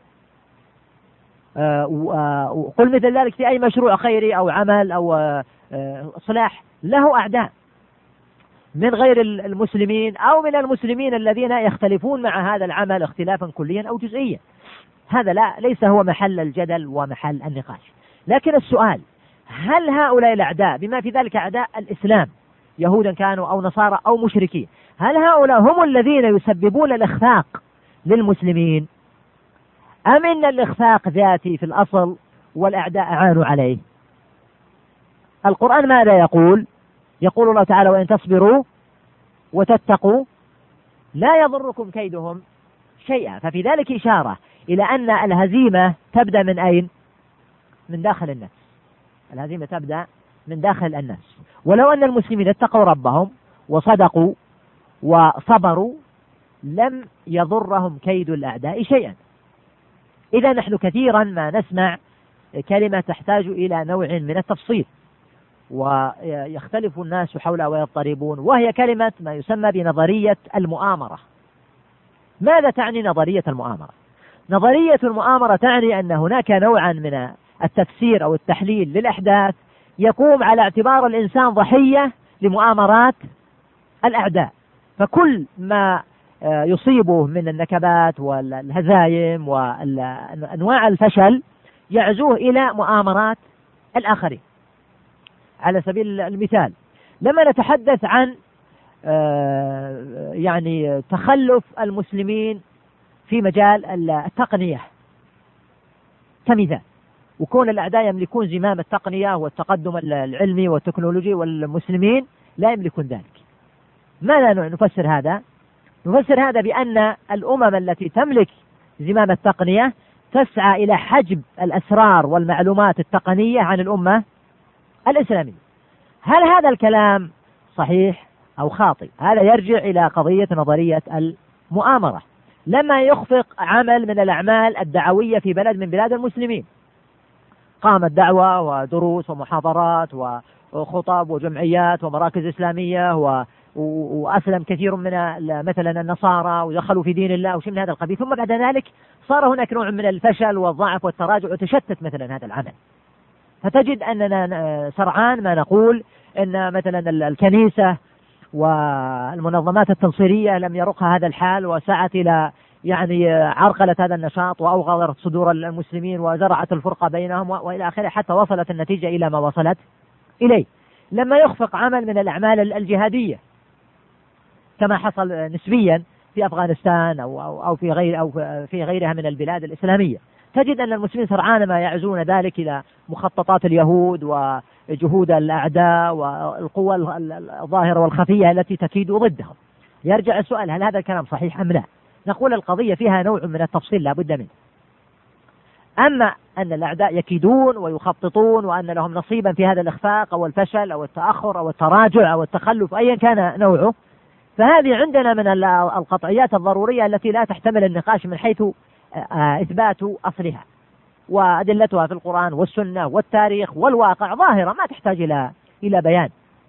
وقل مثل ذلك في أي مشروع خيري أو عمل أو صلاح له أعداء من غير المسلمين أو من المسلمين الذين يختلفون مع هذا العمل اختلافا كليا أو جزئيا. هذا لا ليس هو محل الجدل ومحل النقاش. لكن السؤال: هل هؤلاء الأعداء بما في ذلك أعداء الإسلام يهودا كانوا أو نصارى أو مشركين، هل هؤلاء هم الذين يسببون الإخفاق للمسلمين، أم إن الإخفاق ذاتي في الأصل والأعداء عانوا عليه؟ القرآن ماذا يقول؟ يقول الله تعالى: وإن تصبروا وتتقوا لا يضركم كيدهم شيئا. ففي ذلك إشارة إلى أن الهزيمة تبدأ من أين؟ من داخل النفس. الهزيمة تبدأ من داخل النفس. ولو أن المسلمين اتقوا ربهم وصدقوا وصبروا لم يضرهم كيد الأعداء شيئا. إذا نحن كثيرا ما نسمع كلمة تحتاج إلى نوع من التفصيل ويختلف الناس حولها ويضطربون، وهي كلمة ما يسمى بنظرية المؤامرة. ماذا تعني نظرية المؤامرة؟ نظرية المؤامرة تعني أن هناك نوعا من التفسير أو التحليل للأحداث يقوم على اعتبار الإنسان ضحية لمؤامرات الأعداء، فكل ما يصيبه من النكبات والهزايم وأنواع الفشل يعزوه إلى مؤامرات الآخرين. على سبيل المثال، لما نتحدث عن يعني تخلف المسلمين في مجال التقنية كمثال، وكون الأعداء يملكون زمام التقنية والتقدم العلمي والتكنولوجي والمسلمين لا يملكون ذلك، ماذا نفسر هذا؟ نفسر هذا بأن الأمم التي تملك زمام التقنية تسعى إلى حجب الأسرار والمعلومات التقنية عن الأمة الإسلامية. هل هذا الكلام صحيح أو خاطئ؟ هذا يرجع إلى قضية نظرية المؤامرة. لما يخفق عمل من الأعمال الدعوية في بلد من بلاد المسلمين، قامت دعوة ودروس ومحاضرات وخطب وجمعيات ومراكز إسلامية و وأسلم كثير من مثلا النصارى ودخلوا في دين الله وشيء من هذا القبيل، ثم بعد ذلك صار هناك نوع من الفشل والضعف والتراجع وتشتت مثلا هذا العمل. فتجد أننا سرعان ما نقول أن مثلا الكنيسة والمنظمات التنصيرية لم يرقها هذا الحال وسعت إلى يعني عرقلة هذا النشاط وأوغرت صدور المسلمين وزرعت الفرقة بينهم وإلى آخره، حتى وصلت النتيجة إلى ما وصلت إليه. لما يخفق عمل من الأعمال الجهادية كما حصل نسبيا في أفغانستان أو أو في غير أو في غيرها من البلاد الإسلامية، تجد أن المسلمين سرعان ما يعزون ذلك إلى مخططات اليهود وجهود الأعداء والقوى الظاهرة والخفية التي تكيد ضدهم. يرجع السؤال: هل هذا الكلام صحيح أم لا؟ نقول القضية فيها نوع من التفصيل لا بد منه. أما أن الأعداء يكيدون ويخططون وأن لهم نصيبا في هذا الإخفاق أو الفشل أو التأخر أو التراجع أو التخلف أيا كان نوعه، فهذه عندنا من القطعيات الضرورية التي لا تحتمل النقاش من حيث إثبات أصلها، وأدلتها في القرآن والسنة والتاريخ والواقع ظاهرة ما تحتاج إلى إلى بيان.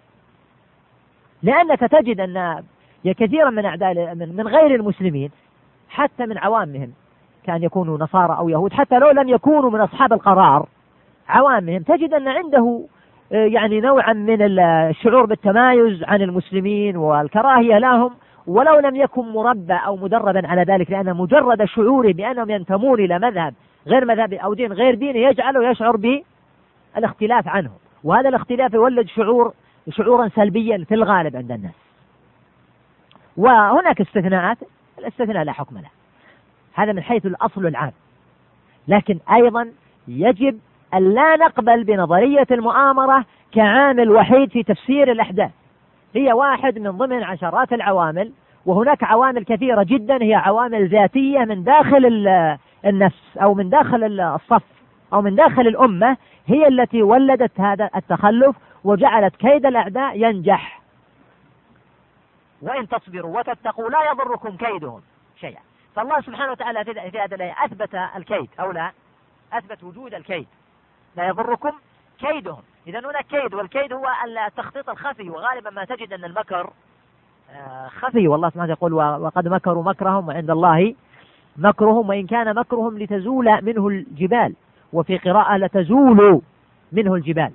لأنك تجد أن كثيرا من أعداء من غير المسلمين حتى من عوامهم، كان يكونوا نصارى أو يهود، حتى لو لم يكونوا من أصحاب القرار عوامهم، تجد أن عنده يعني نوعا من الشعور بالتمايز عن المسلمين والكراهية لهم، ولو لم يكن مربى أو مدربا على ذلك، لأن مجرد شعوره بأنهم ينتمون إلى مذهب غير مذهب أو دين غير دينه يجعله يشعر بالاختلاف عنه، وهذا الاختلاف يولد شعور شعورا سلبيا في الغالب عند الناس. وهناك استثناءات، الاستثناء لا حكم له، هذا من حيث الأصل العام. لكن أيضا يجب أن لا نقبل بنظرية المؤامرة كعامل وحيد في تفسير الأحداث، هي واحد من ضمن عشرات العوامل، وهناك عوامل كثيرة جدا هي عوامل ذاتية من داخل النفس أو من داخل الصف أو من داخل الأمة، هي التي ولدت هذا التخلف وجعلت كيد الأعداء ينجح. وإن تصبروا وتتقوا لا يضركم كيدهم شيئا. فالله سبحانه وتعالى في هذا الآية أثبت الكيد أو لا؟ أثبت وجود الكيد، لا يضركم كيدهم. إذا هناك كيد، والكيد هو التخطيط الخفي، وغالبا ما تجد أن المكر خفي، والله سبحانه يقول: وقد مكروا مكرهم وعند الله مكرهم وإن كان مكرهم لتزول منه الجبال، وفي قراءة لتزول منه الجبال.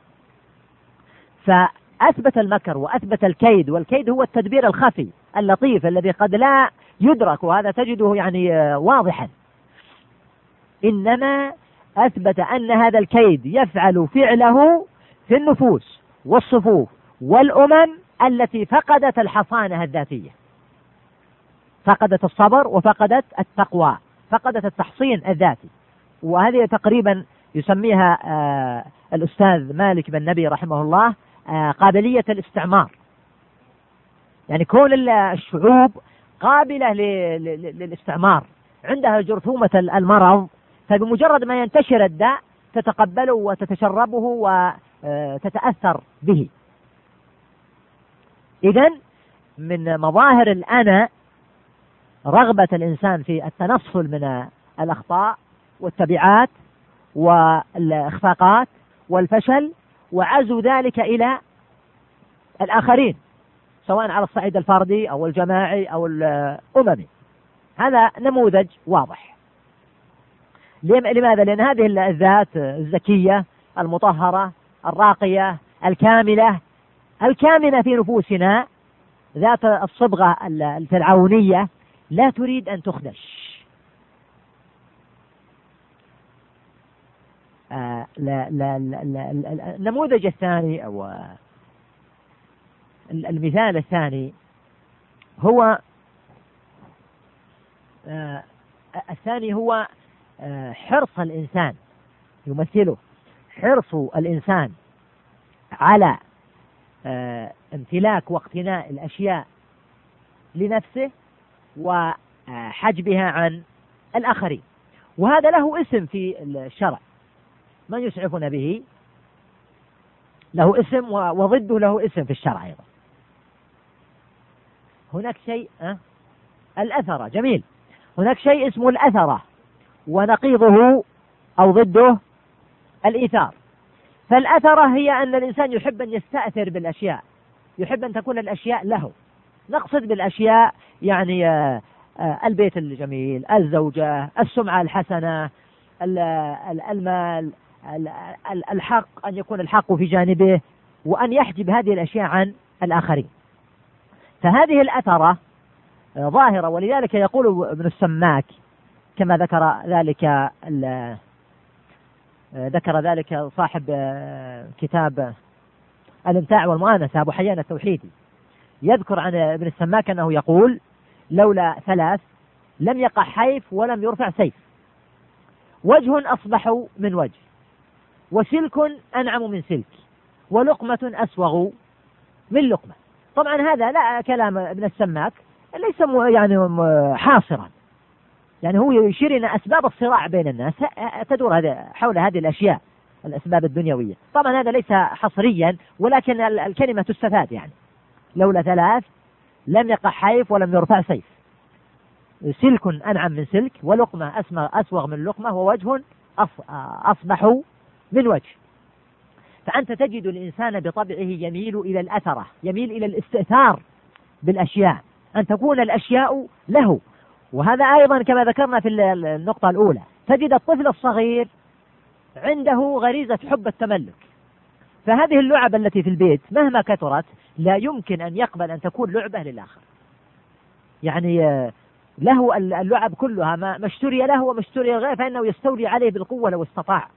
فأثبت المكر وأثبت الكيد، والكيد هو التدبير الخفي اللطيف الذي قد لا يدرك، وهذا تجده يعني واضحا. إنما أثبت أن هذا الكيد يفعل فعله في النفوس والصفوف والأمم التي فقدت الحصانة الذاتية، فقدت الصبر وفقدت التقوى، فقدت التحصين الذاتي. وهذه تقريبا يسميها آه الأستاذ مالك بن نبي رحمه الله آه قابلية الاستعمار، يعني كون الشعوب قابلة للاستعمار، عندها جرثومة المرض، فبمجرد ما ينتشر الداء تتقبله وتتشربه وتتأثر به. إذن من مظاهر الأنا رغبة الإنسان في التنصل من الأخطاء والتبعات والإخفاقات والفشل، وعزو ذلك إلى الآخرين سواء على الصعيد الفردي أو الجماعي أو الأممي. هذا نموذج واضح. لماذا؟ لأن هذه الذات الزكية المطهرة الراقية الكاملة الكامنة في نفوسنا، ذات الصبغة الفرعونية، لا تريد أن تخدش. آه لا لا لا لا لا النموذج الثاني أو المثال الثاني هو آه الثاني هو آه حرص الإنسان، يمثله حرص الإنسان على آه امتلاك واقتناء الأشياء لنفسه وحجبها عن الآخرين. وهذا له اسم في الشرع، من يسعفنا به له اسم وضده له اسم في الشرع أيضا. هناك شيء أه؟ الأثرة، جميل. هناك شيء اسمه الأثرة ونقيضه أو ضده الإيثار. فالأثرة هي أن الإنسان يحب أن يستأثر بالأشياء، يحب أن تكون الأشياء له. نقصد بالأشياء يعني آه آه البيت الجميل، الزوجة، السمعة الحسنة، المال، الحق، أن يكون الحق في جانبه، وأن يحجب هذه الأشياء عن الآخرين. فهذه الأثرة ظاهرة، ولذلك يقول ابن السماك كما ذكر ذلك ذكر ذلك صاحب كتاب الامتاع والمؤانسة أبو حيان التوحيدي، يذكر عن ابن السماك أنه يقول: لولا ثلاث لم يقع حيف ولم يرفع سيف، وجه أصبح من وجه، وسلك أنعم من سلك، ولقمة أسوغ من لقمة. طبعا هذا لا كلام ابن السماك ليس يعني حاصرا، يعني هو يشير إلى أسباب الصراع بين الناس تدور حول هذه الأشياء، الأسباب الدنيوية. طبعا هذا ليس حصريا، ولكن الكلمة تستفاد. يعني لولا ثلاث لم يقع حيف ولم يرفع سيف، سلك أنعم من سلك، ولقمة أسوغ من لقمة، ووجه أصبح من وجه. فأنت تجد الإنسان بطبعه يميل إلى الأثرة، يميل إلى الاستئثار بالأشياء، أن تكون الأشياء له. وهذا أيضا كما ذكرنا في النقطة الأولى، تجد الطفل الصغير عنده غريزة حب التملك، فهذه اللعب التي في البيت مهما كثرت لا يمكن أن يقبل أن تكون لعبة للآخر. يعني له اللعب كلها ما اشتري له وما اشتري لغيره، فإنه يستولي عليه بالقوة لو استطاع.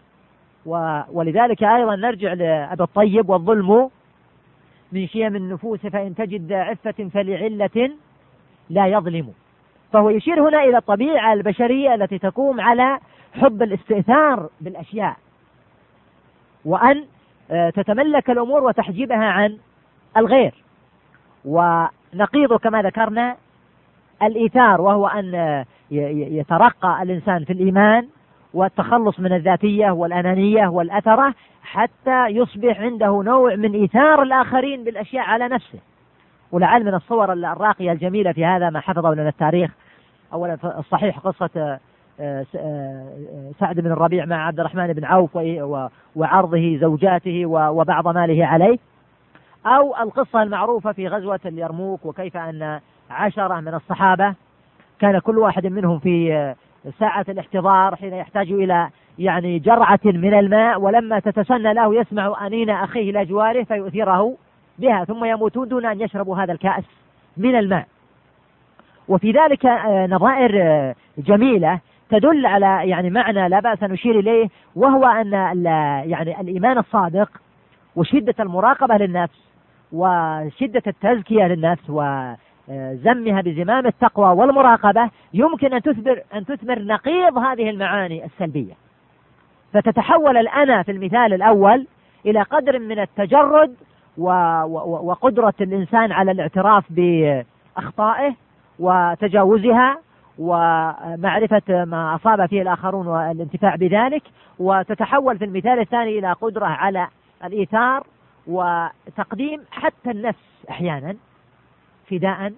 ولذلك أيضا نرجع لأبي الطيب: والظلم من شيم النفوس فإن تجد ذا عفة فلعلة لا يظلم. فهو يشير هنا إلى الطبيعة البشرية التي تقوم على حب الاستئثار بالأشياء، وأن تتملك الأمور وتحجبها عن الغير. ونقيض كما ذكرنا الإيثار، وهو أن يترقى الإنسان في الإيمان والتخلص من الذاتية والأنانية والأثرة حتى يصبح عنده نوع من إيثار الآخرين بالأشياء على نفسه. ولعل من الصور الراقية الجميلة في هذا ما حفظه لنا التاريخ. أولا الصحيح قصة سعد بن الربيع مع عبد الرحمن بن عوف وعرضه زوجاته وبعض ماله عليه، أو القصة المعروفة في غزوة اليرموك، وكيف أن عشرة من الصحابة كان كل واحد منهم في ساعة الاحتضار حين يحتاج إلى يعني جرعة من الماء، ولما تتسنى له يسمع أنين أخيه إلى جواره فيؤثره بها، ثم يموتون دون أن يشربوا هذا الكأس من الماء. وفي ذلك نظائر جميلة تدل على يعني معنى لا بأس نشير إليه، وهو أن يعني الإيمان الصادق وشدة المراقبة للنفس وشدة التزكية للنفس وزمها بزمام التقوى والمراقبة يمكن أن تثمر أن تثمر نقيض هذه المعاني السلبية، فتتحول الأنا في المثال الأول إلى قدر من التجرد وقدرة الإنسان على الاعتراف بأخطائه وتجاوزها ومعرفة ما أصاب فيه الآخرون والانتفاع بذلك، وتتحول في المثال الثاني إلى قدرة على الإيثار وتقديم حتى النفس أحيانا فداء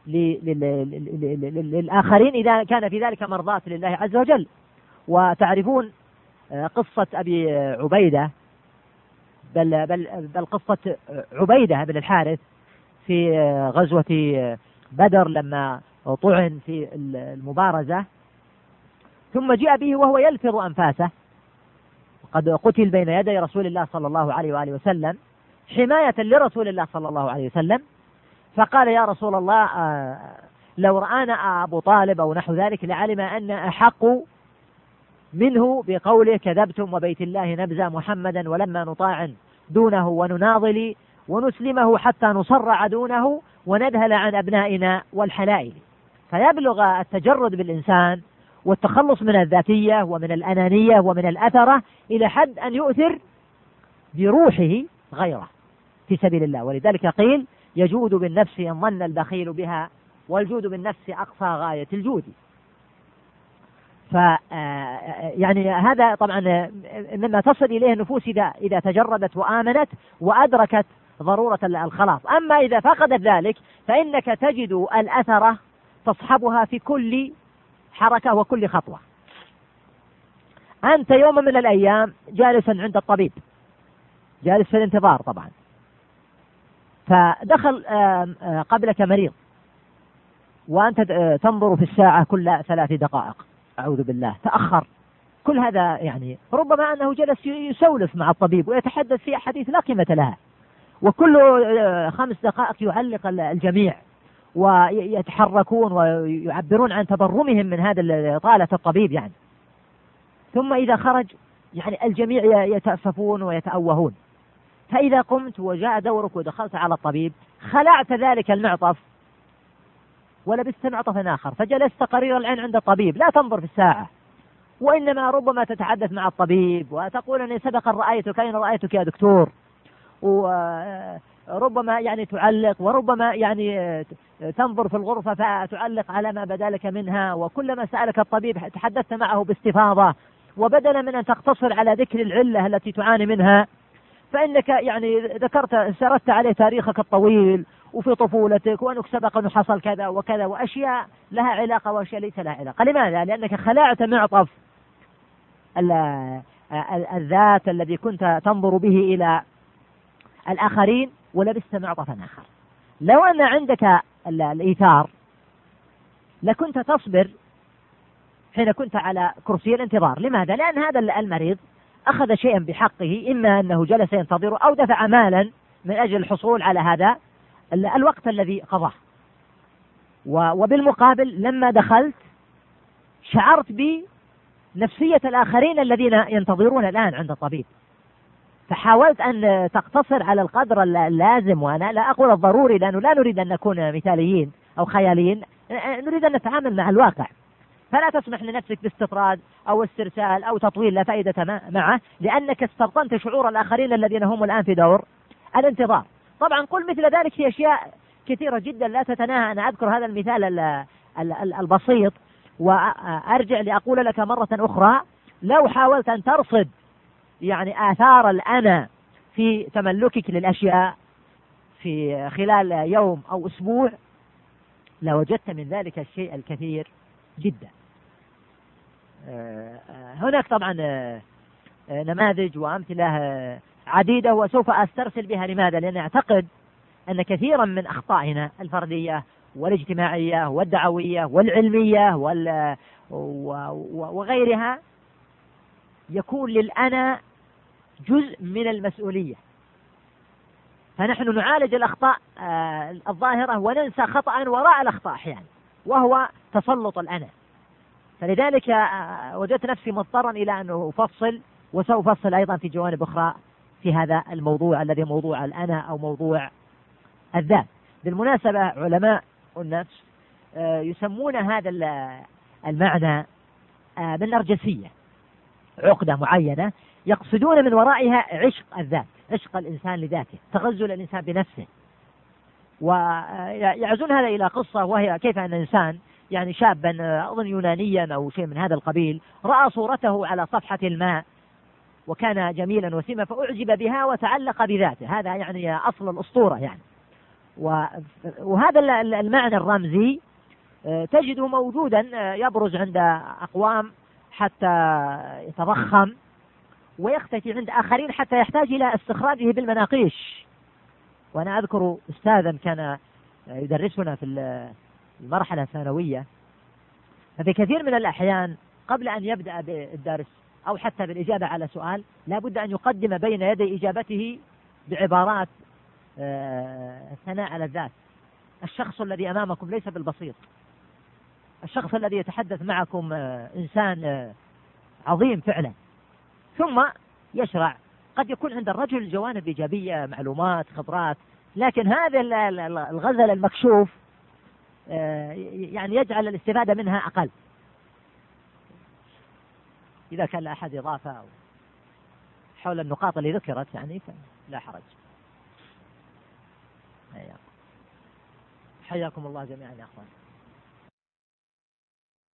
للآخرين إذا كان في ذلك مرضاة لله عز وجل. وتعرفون قصة أبي عبيدة بل, بل, بل قصة عبيدة بن الحارث في غزوة بدر لما طعن في المبارزة ثم جاء به وهو يلفظ أنفاسه وقد قتل بين يدي رسول الله صلى الله عليه وآله وسلم حماية لرسول الله صلى الله عليه وسلم، فقال يا رسول الله لو رآنا أبو طالب أو نحو ذلك لعلم أن أحق منه بقوله كذبتم وبيت الله نبذى محمدا ولما نطاع دونه ونناضل ونسلمه حتى نصرع دونه ونذهل عن أبنائنا والحلائل. فيبلغ التجرد بالإنسان والتخلص من الذاتية ومن الأنانية ومن الأثرة إلى حد أن يؤثر بروحه غيره في سبيل الله. ولذلك قيل يجود بالنفس إن ظن البخيل بها والجود بالنفس أقصى غاية الجود. ف يعني هذا طبعا مما تصل إليه النفوس إذا إذا تجردت وآمنت وأدركت ضرورة الخلاص. أما إذا فقدت ذلك فإنك تجد الأثرة تصحبها في كل حركة وكل خطوة. أنت يوم من الأيام جالسا عند الطبيب، جالس في الانتظار طبعا، فدخل قبلك مريض وأنت تنظر في الساعة كل ثلاث دقائق، أعوذ بالله تأخر. كل هذا يعني ربما أنه جلس يسولف مع الطبيب ويتحدث في حديث لا قيمة لها، وكل خمس دقائق يعلق الجميع ويتحركون ويعبرون عن تبرمهم من هذا طالة الطبيب يعني. ثم إذا خرج يعني الجميع يتأسفون ويتأوهون. فإذا قمت وجاء دورك ودخلت على الطبيب خلعت ذلك المعطف ولبست معطفا آخر، فجلست قرير العين عند الطبيب لا تنظر في الساعة، وإنما ربما تتحدث مع الطبيب وتقول أني سبقا رأيتك أين رأيتك يا دكتور، وربما يعني تعلق، وربما يعني تنظر في الغرفة فتعلق على ما بدا لك منها، وكلما سألك الطبيب تحدثت معه باستفاضة، وبدلا من أن تقتصر على ذكر العلة التي تعاني منها فإنك يعني ذكرت سردت عليه تاريخك الطويل وفي طفولتك وأنك سبق أنه حصل كذا وكذا وأشياء لها علاقة وأشياء ليس لها علاقة. لماذا؟ لأنك خلعت معطف الذات الذي كنت تنظر به إلى الآخرين ولبست معطفا آخر. لو أن عندك الإيثار لكنت تصبر حين كنت على كرسي الانتظار. لماذا؟ لأن هذا المريض أخذ شيئا بحقه، إما أنه جلس ينتظر أو دفع مالا من أجل الحصول على هذا الوقت الذي قضاه. وبالمقابل لما دخلت شعرت بنفسية الآخرين الذين ينتظرون الآن عند الطبيب، فحاولت أن تقتصر على القدر اللازم، وأنا لا أقول الضروري لأنه لا نريد أن نكون مثاليين أو خياليين، نريد أن نتعامل مع الواقع، فلا تسمح لنفسك باستطراد أو استرسال أو تطويل لا فائدة معه، لأنك استبطنت شعور الآخرين الذين هم الآن في دور الانتظار. طبعا قل مثل ذلك في أشياء كثيرة جدا لا تتناهى. أنا أذكر هذا المثال البسيط وأرجع لأقول لك مرة أخرى، لو حاولت أن ترصد يعني آثار الأنا في تملكك للأشياء في خلال يوم أو أسبوع لوجدت من ذلك الشيء الكثير جدا. هناك طبعا نماذج وأمثلة عديدة وسوف أسترسل بها. لماذا؟ لأن أعتقد أن كثيرا من أخطائنا الفردية والاجتماعية والدعوية والعلمية وغيرها يكون للأنا جزء من المسؤولية، فنحن نعالج الأخطاء الظاهرة وننسى خطأ وراء الأخطاء أحيانا، وهو تسلط الأنا. فلذلك وجدت نفسي مضطرا إلى أن أفصل، وسأفصل أيضا في جوانب أخرى في هذا الموضوع الذي موضوع الأنا أو موضوع الذات. بالمناسبة علماء النفس يسمون هذا المعنى بالنرجسية، عقدة معينة يقصدون من ورائها عشق الذات، عشق الإنسان لذاته، تغزل الإنسان بنفسه. ويعزون هذا إلى قصة، وهي كيف أن الإنسان يعني شابا أظن يونانيا أو شيء من هذا القبيل رأى صورته على صفحة الماء وكان جميلا وسيما فأعجب بها وتعلق بذاته. هذا يعني أصل الأسطورة يعني. وهذا المعنى الرمزي تجده موجودا يبرز عند أقوام حتى يتضخم، ويختفي عند آخرين حتى يحتاج إلى استخراجه بالمناقيش. وأنا أذكر أستاذا كان يدرسنا في المرحلة الثانوية، ففي كثير من الأحيان قبل أن يبدأ بالدرس أو حتى بالإجابة على سؤال لا بد أن يقدم بين يدي إجابته بعبارات الثناء على الذات. الشخص الذي أمامكم ليس بالبسيط، الشخص الذي يتحدث معكم إنسان عظيم فعلا. ثم يشرع، قد يكون عند الرجل جوانب إيجابية، معلومات، خبرات، لكن هذا الغزل المكشوف يعني يجعل الاستفادة منها أقل. إذا كان لأحد إضافة حول النقاط اللي ذكرت يعني فلا حرج. حياكم الله جميعا يا أخوان.